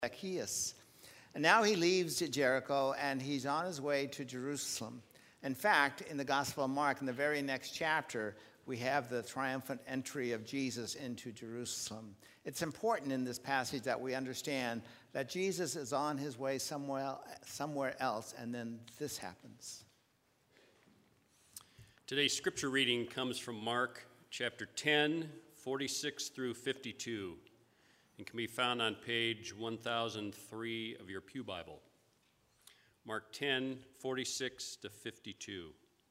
Zacchaeus. And now he leaves Jericho and he's on his way to Jerusalem. In fact, in the Gospel of Mark, in the very next chapter, we have the triumphant entry of Jesus into Jerusalem. It's important in this passage that we understand that Jesus is on his way somewhere else, and then this happens. Today's scripture reading comes from Mark chapter 10, 46 through 52, and can be found on page 1003 of your Pew Bible. Mark 10, 46 to 52.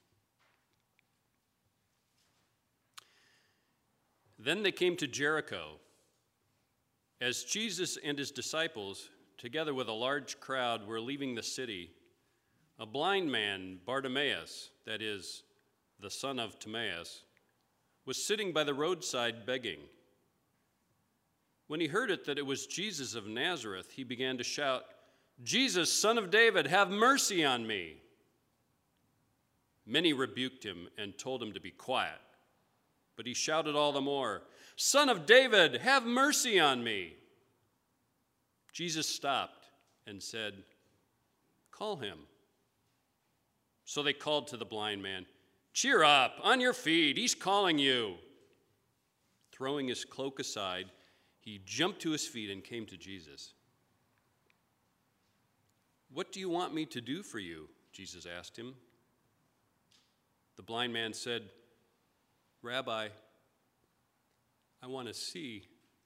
Then they came to Jericho. As Jesus and his disciples, together with a large crowd, were leaving the city, a blind man, Bartimaeus, that is, the son of Timaeus, was sitting by the roadside begging. When he heard that it was Jesus of Nazareth, he began to shout, "Jesus, Son of David, have mercy on me." Many rebuked him and told him to be quiet, but he shouted all the more, "Son of David, have mercy on me." Jesus stopped and said, "Call him." So they called to the blind man, "Cheer up, on your feet, he's calling you." Throwing his cloak aside, he jumped to his feet and came to Jesus. "What do you want me to do for you?" Jesus asked him. The blind man said, "Rabbi, I want to see."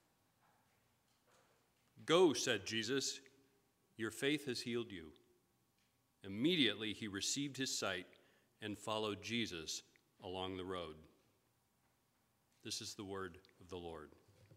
"Go," said Jesus, "your faith has healed you." Immediately he received his sight and followed Jesus along the road. This is the word of the Lord.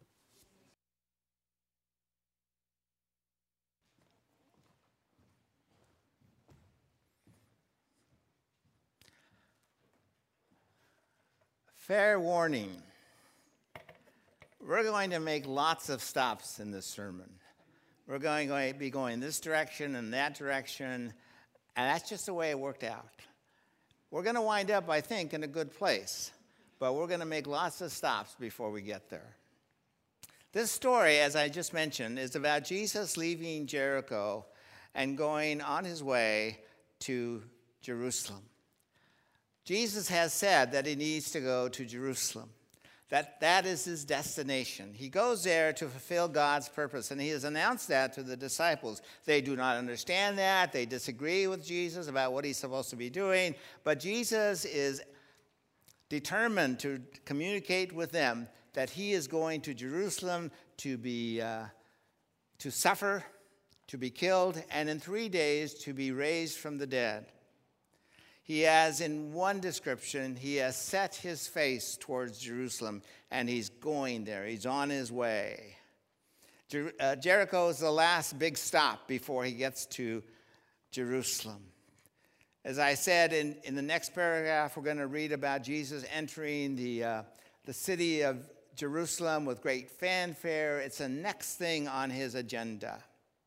Fair warning. We're going to make lots of stops in this sermon. We're going to be going this direction and that direction, and that's just the way it worked out. We're going to wind up, I think, in a good place, but we're going to make lots of stops before we get there. This story, as I just mentioned, is about Jesus leaving Jericho and going on his way to Jerusalem. Jesus has said that he needs to go to Jerusalem, that is his destination. He goes there to fulfill God's purpose, and he has announced that to the disciples. They do not understand that. They disagree with Jesus about what he's supposed to be doing, but Jesus is determined to communicate with them that he is going to Jerusalem to suffer, to be killed, and in 3 days to be raised from the dead. He has, in one description, he has set his face towards Jerusalem, and he's going there. He's on his way. Jericho is the last big stop before he gets to Jerusalem. As I said, in the next paragraph, we're going to read about Jesus entering the city of Jerusalem with great fanfare. It's the next thing on his agenda.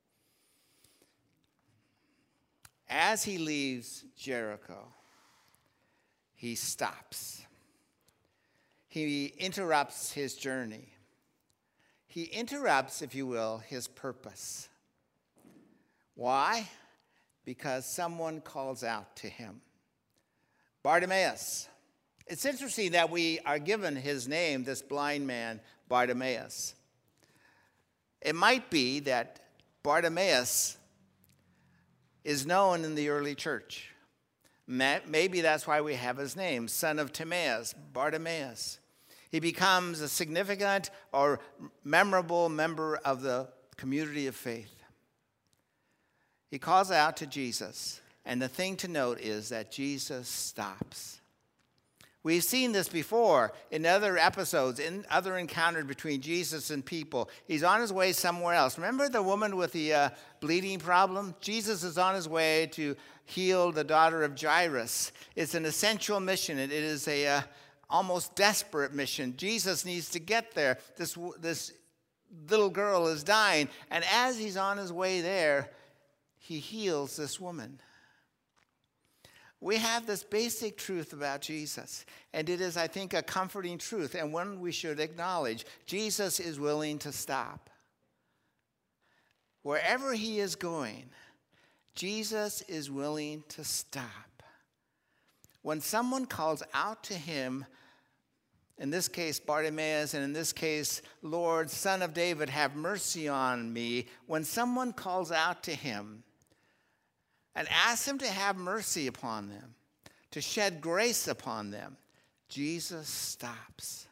As he leaves Jericho, he stops. He interrupts his journey. He interrupts, if you will, his purpose. Why? Because someone calls out to him. Bartimaeus. It's interesting that we are given his name, this blind man, Bartimaeus. It might be that Bartimaeus is known in the early church. Maybe that's why we have his name, son of Timaeus, Bartimaeus. He becomes a significant or memorable member of the community of faith. He calls out to Jesus, and the thing to note is that Jesus stops. We've seen this before in other episodes, in other encounters between Jesus and people. He's on his way somewhere else. Remember the woman with the bleeding problem? Jesus is on his way to heal the daughter of Jairus. It's an essential mission. It is a almost desperate mission. Jesus needs to get there. This little girl is dying. And as he's on his way there, he heals this woman. We have this basic truth about Jesus, and it is, I think, a comforting truth, and one we should acknowledge. Jesus is willing to stop. Wherever he is going, Jesus is willing to stop. When someone calls out to him, in this case Bartimaeus, and in this case, Lord, Son of David, have mercy on me. When someone calls out to him and asks him to have mercy upon them, to shed grace upon them, Jesus stops.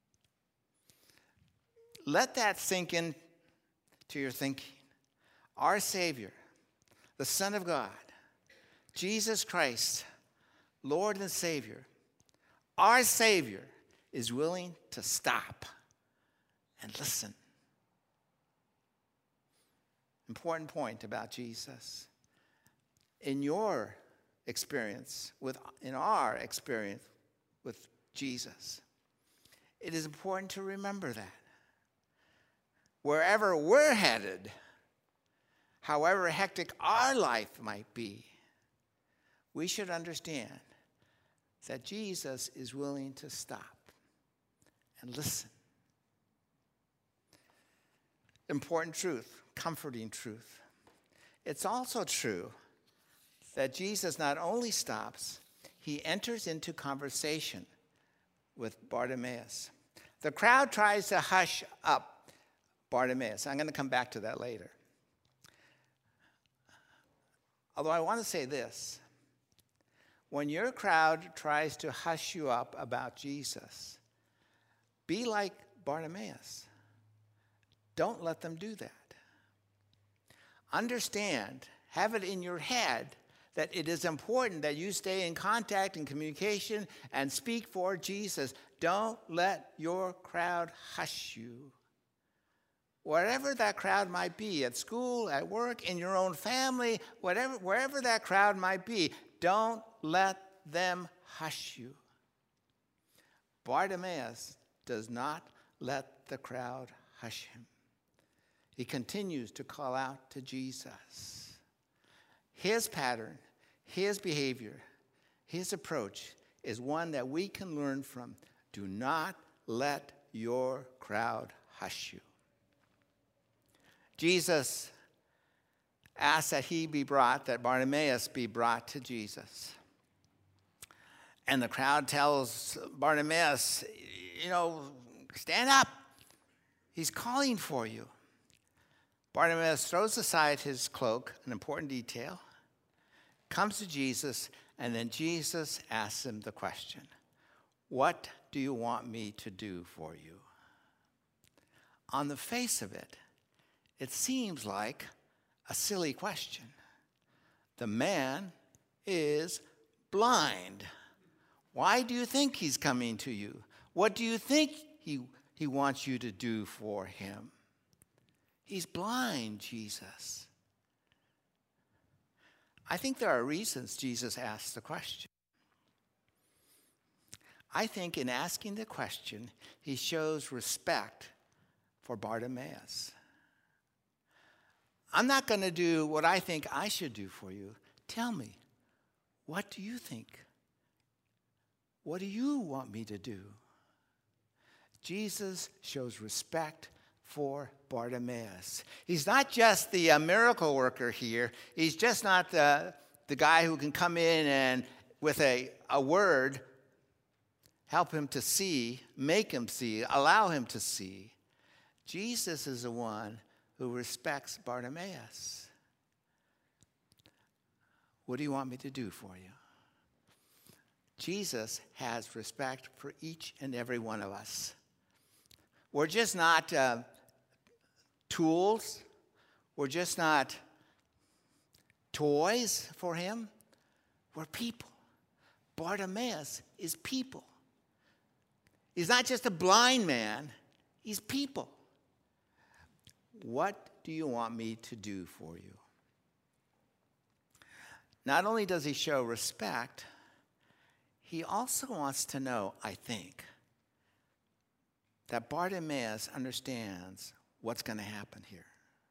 Let that sink in to your thinking. Our Savior, the Son of God, Jesus Christ, Lord and Savior, our Savior is willing to stop and listen. Important point about Jesus. In our experience with Jesus, it is important to remember that. Wherever we're headed, however hectic our life might be, we should understand that Jesus is willing to stop and listen. Important truth, comforting truth. It's also true that Jesus not only stops, he enters into conversation with Bartimaeus. The crowd tries to hush up Bartimaeus. I'm going to come back to that later. Although I want to say this. When your crowd tries to hush you up about Jesus, be like Bartimaeus. Don't let them do that. Understand, have it in your head that it is important that you stay in contact and communication and speak for Jesus. Don't let your crowd hush you. Wherever that crowd might be, at school, at work, in your own family, wherever that crowd might be, don't let them hush you. Bartimaeus does not let the crowd hush him. He continues to call out to Jesus. His pattern, his behavior, his approach is one that we can learn from. Do not let your crowd hush you. Jesus asked that Bartimaeus be brought to Jesus. And the crowd tells Bartimaeus, stand up. He's calling for you. Bartimaeus throws aside his cloak, an important detail, comes to Jesus, and then Jesus asks him the question, what do you want me to do for you? On the face of it, it seems like a silly question. The man is blind. Why do you think he's coming to you? What do you think he wants you to do for him? He's blind, Jesus. I think there are reasons Jesus asked the question. I think in asking the question, he shows respect for Bartimaeus. I'm not going to do what I think I should do for you. Tell me, what do you think? What do you want me to do? Jesus shows respect for Bartimaeus. He's not just the miracle worker here. He's just not the guy who can come in and with a word help him to see, make him see, allow him to see. Jesus is the one who respects Bartimaeus. What do you want me to do for you? Jesus has respect for each and every one of us. We're just not tools. We're just not toys for him. We're people. Bartimaeus is people. He's not just a blind man. He's people. What do you want me to do for you? Not only does he show respect, he also wants to know, I think, that Bartimaeus understands what's going to happen here.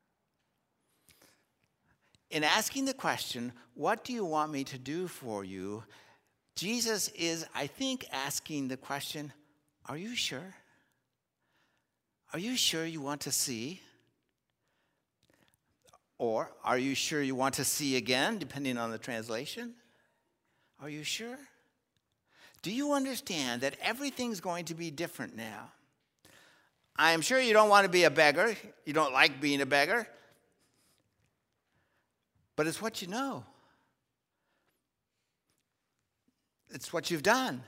In asking the question, what do you want me to do for you? Jesus is, I think, asking the question, are you sure? Are you sure you want to see? Or, are you sure you want to see again, depending on the translation? Are you sure? Do you understand that everything's going to be different now? I am sure you don't want to be a beggar. You don't like being a beggar. But it's what you know. It's what you've done.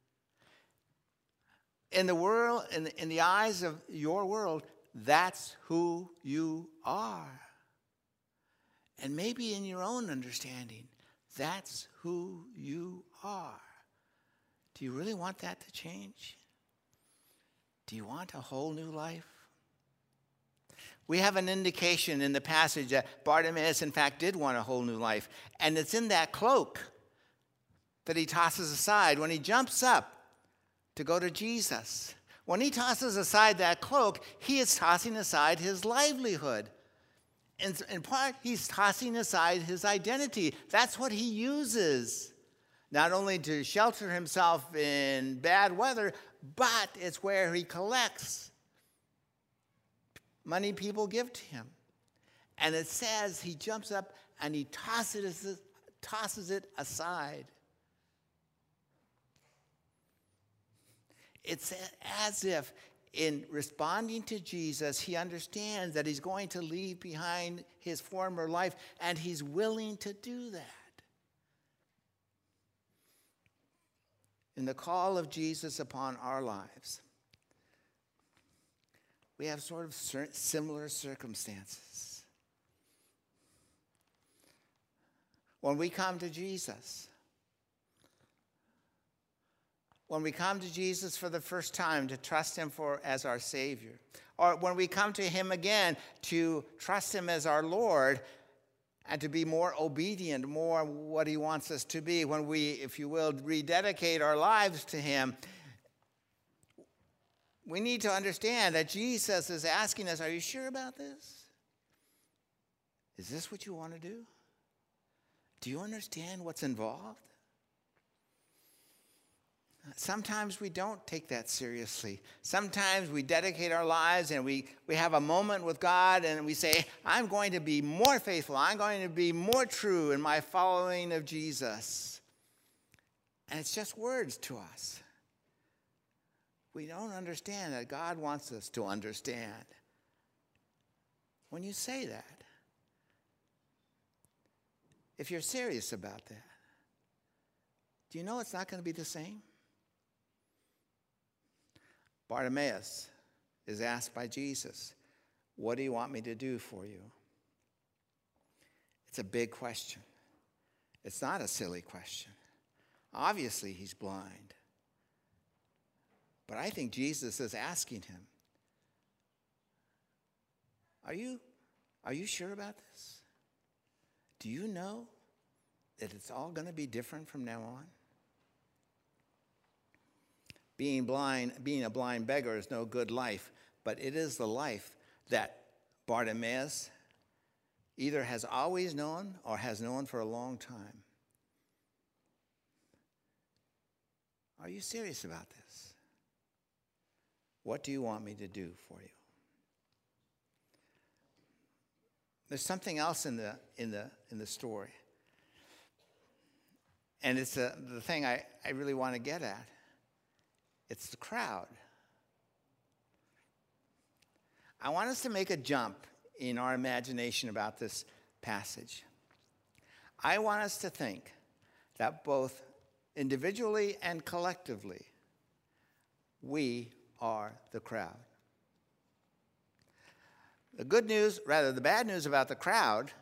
In the world, in the eyes of your world, that's who you are. And maybe in your own understanding, that's who you are. Do you really want that to change? Do you want a whole new life? We have an indication in the passage that Bartimaeus, in fact, did want a whole new life. And it's in that cloak that he tosses aside when he jumps up to go to Jesus. When he tosses aside that cloak, he is tossing aside his livelihood. In part, he's tossing aside his identity. That's what he uses, not only to shelter himself in bad weather, but it's where he collects money people give to him. And it says he jumps up and he tosses it aside. It's as if in responding to Jesus, he understands that he's going to leave behind his former life, and he's willing to do that. In the call of Jesus upon our lives, we have sort of similar circumstances. When we come to Jesus, when we come to Jesus for the first time to trust him as our Savior, or when we come to him again to trust him as our Lord and to be more obedient, more what he wants us to be, when we, if you will, rededicate our lives to him, we need to understand that Jesus is asking us, are you sure about this? Is this what you want to do? Do you understand what's involved? Sometimes we don't take that seriously. Sometimes we dedicate our lives and we have a moment with God and we say, I'm going to be more faithful. I'm going to be more true in my following of Jesus. And it's just words to us. We don't understand that God wants us to understand. When you say that, if you're serious about that, do you know it's not going to be the same? Bartimaeus is asked by Jesus, what do you want me to do for you? It's a big question. It's not a silly question. Obviously, he's blind. But I think Jesus is asking him, are you sure about this? Do you know that it's all going to be different from now on? Being a blind beggar is no good life, but it is the life that Bartimaeus either has always known or has known for a long time. Are you serious about this? What do you want me to do for you? There's something else in the story. And it's the thing I really want to get at. It's the crowd. I want us to make a jump in our imagination about this passage. I want us to think that both individually and collectively, we are the crowd. The bad news about the crowd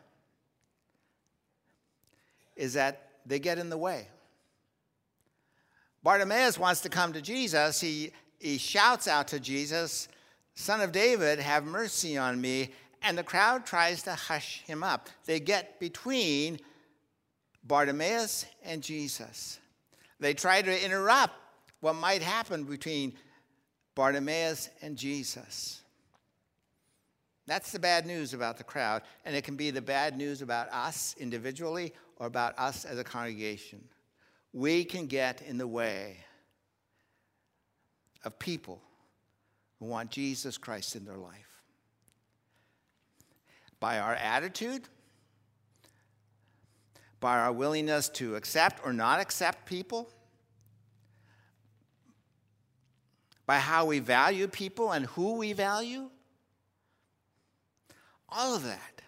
is that they get in the way. Bartimaeus wants to come to Jesus. He shouts out to Jesus, Son of David, have mercy on me. And the crowd tries to hush him up. They get between Bartimaeus and Jesus. They try to interrupt what might happen between Bartimaeus and Jesus. That's the bad news about the crowd. And it can be the bad news about us individually or about us as a congregation. We can get in the way of people who want Jesus Christ in their life. by our attitude, by our willingness to accept or not accept people, by how we value people and who we value. All of that,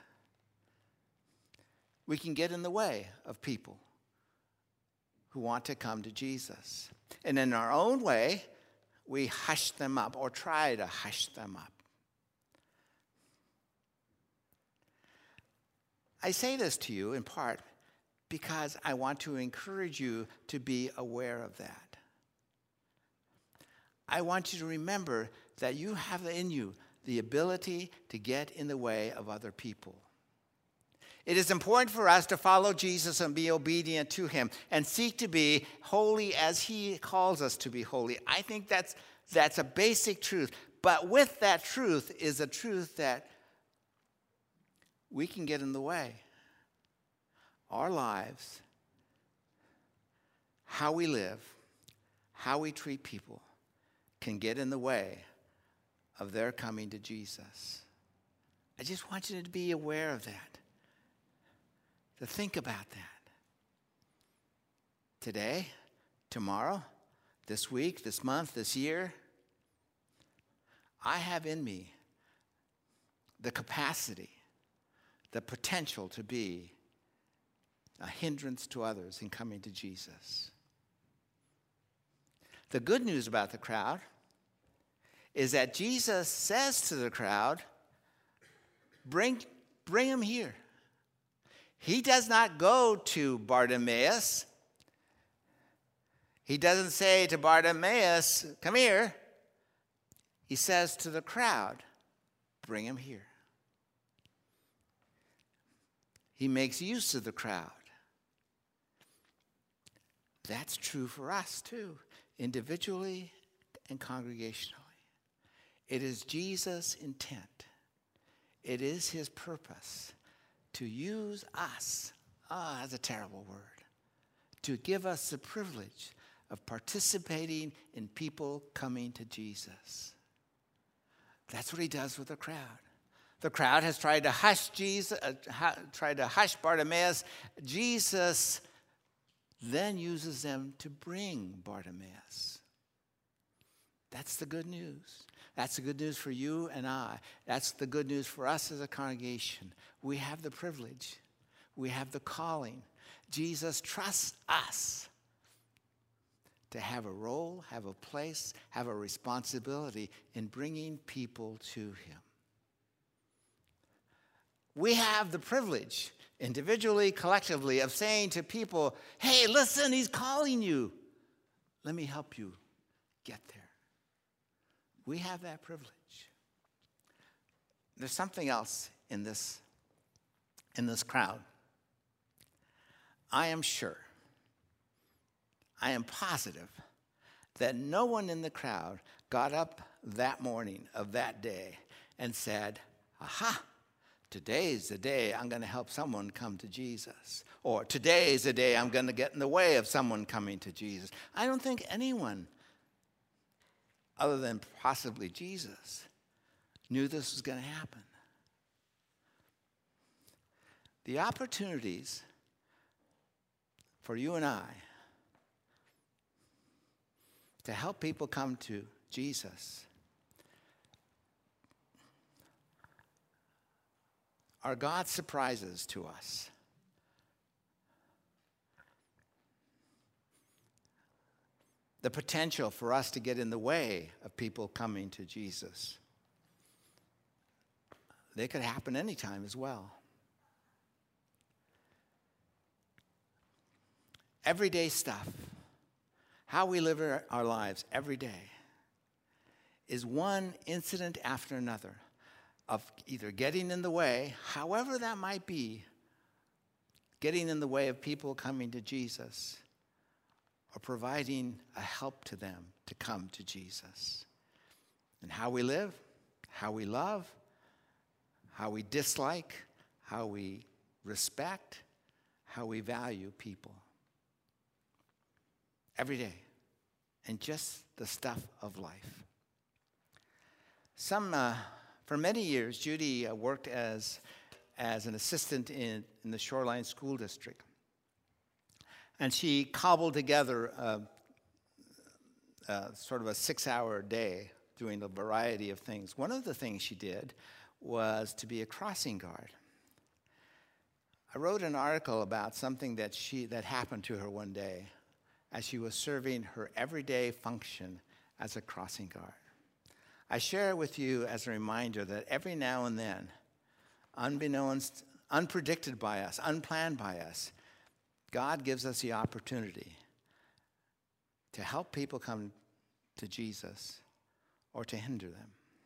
we can get in the way of people who want to come to Jesus. And in our own way, we hush them up or try to hush them up. I say this to you in part because I want to encourage you to be aware of that. I want you to remember that you have in you the ability to get in the way of other people. It is important for us to follow Jesus and be obedient to him and seek to be holy as he calls us to be holy. I think that's a basic truth. But with that truth is a truth that we can get in the way. Our lives, how we live, how we treat people can get in the way of their coming to Jesus. I just want you to be aware of that, to think about that. Today, tomorrow, this week, this month, this year, I have in me the capacity, the potential to be a hindrance to others in coming to Jesus. The good news about the crowd is that Jesus says to the crowd, bring him here. He does not go to Bartimaeus. He doesn't say to Bartimaeus, come here. He says to the crowd, bring him here. He makes use of the crowd. That's true for us too, individually and congregationally. It is Jesus' intent. It is his purpose to use us, that's a terrible word, to give us the privilege of participating in people coming to Jesus. That's what he does with the crowd. The crowd has tried to hush Jesus, tried to hush Bartimaeus. Jesus then uses them to bring Bartimaeus. That's the good news. That's the good news for you and I. That's the good news for us as a congregation. We have the privilege. We have the calling. Jesus trusts us to have a role, have a place, have a responsibility in bringing people to him. We have the privilege, individually, collectively, of saying to people, hey, listen, he's calling you. Let me help you get there. We have that privilege. There's something else in this crowd. I am sure, I am positive that no one in the crowd got up that morning of that day and said, aha, today is the day I'm going to help someone come to Jesus. Or today is the day I'm going to get in the way of someone coming to Jesus. I don't think anyone, other than possibly Jesus, knew this was going to happen. The opportunities for you and I to help people come to Jesus are God's surprises to us. The potential for us to get in the way of people coming to Jesus. They could happen anytime as well. Everyday stuff, how we live our lives every day, is one incident after another of either getting in the way, however that might be, getting in the way of people coming to Jesus, or providing a help to them to come to Jesus. And how we live, how we love, how we dislike, how we respect, how we value people. Every day. And just the stuff of life. For many years, Judy worked as as an assistant in the Shoreline School District. And she cobbled together sort of a 6-hour day doing a variety of things. One of the things she did was to be a crossing guard. I wrote an article about something that happened to her one day as she was serving her everyday function as a crossing guard. I share it with you as a reminder that every now and then, unbeknownst, unpredicted by us, unplanned by us, God gives us the opportunity to help people come to Jesus or to hinder them.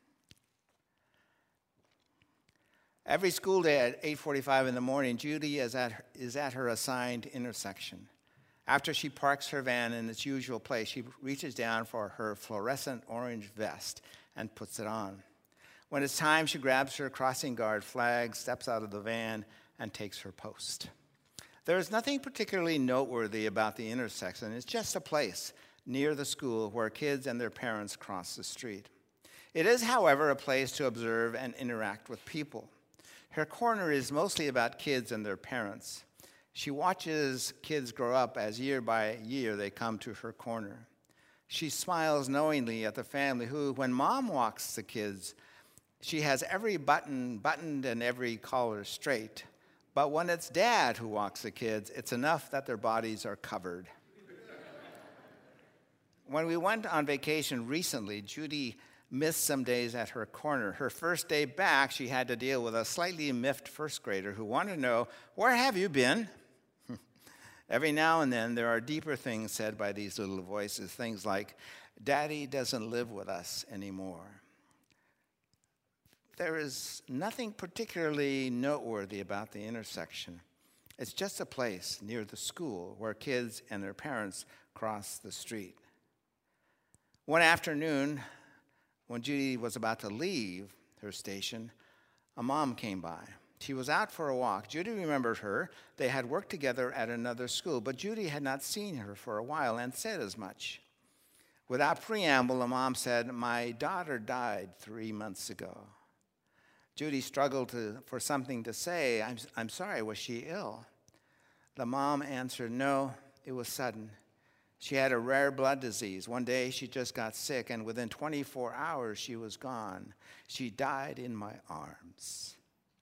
Every school day at 8:45 in the morning, Judy is at her assigned intersection. After she parks her van in its usual place, she reaches down for her fluorescent orange vest and puts it on. When it's time, she grabs her crossing guard flag, steps out of the van, and takes her post. There is nothing particularly noteworthy about the intersection. It's just a place near the school where kids and their parents cross the street. It is, however, a place to observe and interact with people. Her corner is mostly about kids and their parents. She watches kids grow up as year by year they come to her corner. She smiles knowingly at the family who, when mom walks the kids, she has every button buttoned and every collar straight. But when it's dad who walks the kids, it's enough that their bodies are covered. When we went on vacation recently, Judy missed some days at her corner. Her first day back, she had to deal with a slightly miffed first grader who wanted to know, "Where have you been?" Every now and then, there are deeper things said by these little voices, things like, "Daddy doesn't live with us anymore." There is nothing particularly noteworthy about the intersection. It's just a place near the school where kids and their parents cross the street. One afternoon, when Judy was about to leave her station, a mom came by. She was out for a walk. Judy remembered her. They had worked together at another school, but Judy had not seen her for a while and said as much. Without preamble, the mom said, "My daughter died 3 months ago." Judy struggled for something to say. I'm sorry, was she ill?" The mom answered, "No, it was sudden. She had a rare blood disease. One day she just got sick, and within 24 hours she was gone. She died in my arms."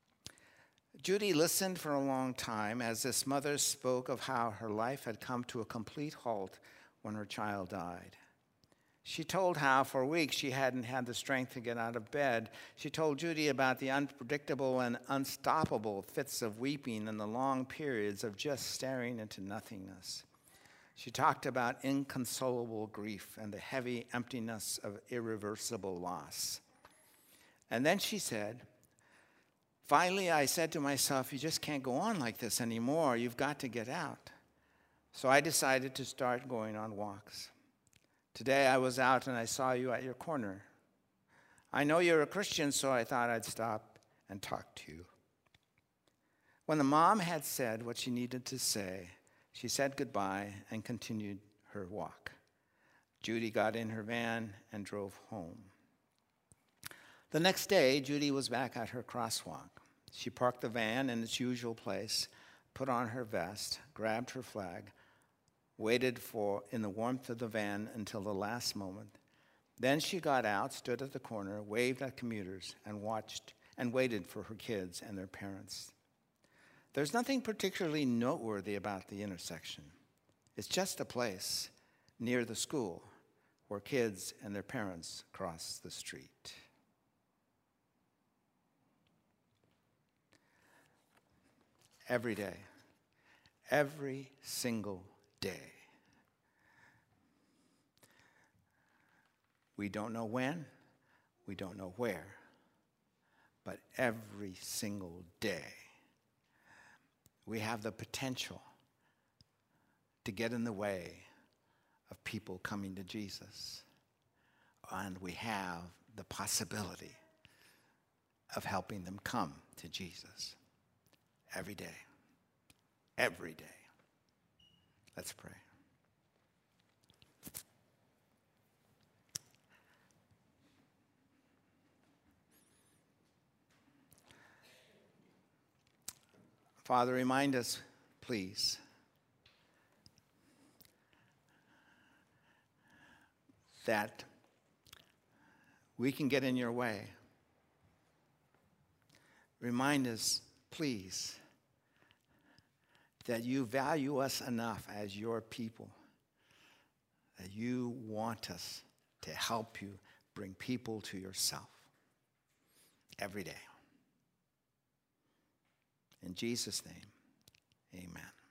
Judy listened for a long time as this mother spoke of how her life had come to a complete halt when her child died. She told how for weeks she hadn't had the strength to get out of bed. She told Judy about the unpredictable and unstoppable fits of weeping and the long periods of just staring into nothingness. She talked about inconsolable grief and the heavy emptiness of irreversible loss. And then she said, "Finally, I said to myself, you just can't go on like this anymore. You've got to get out." So I decided to start going on walks. Today I was out and I saw you at your corner. I know you're a Christian, so I thought I'd stop and talk to you. When the mom had said what she needed to say, she said goodbye and continued her walk. Judy got in her van and drove home. The next day, Judy was back at her crosswalk. She parked the van in its usual place, put on her vest, grabbed her flag, waited in the warmth of the van until the last moment. Then she got out, stood at the corner, waved at commuters, and watched and waited for her kids and their parents. There's nothing particularly noteworthy about the intersection. It's just a place near the school where kids and their parents cross the street. Every day, every single day. We don't know when, we don't know where, but every single day, we have the potential to get in the way of people coming to Jesus. And we have the possibility of helping them come to Jesus every day. Every day. Let's pray. Father, remind us, please, that we can get in your way. Remind us, please, that you value us enough as your people, that you want us to help you bring people to yourself every day. In Jesus' name, amen.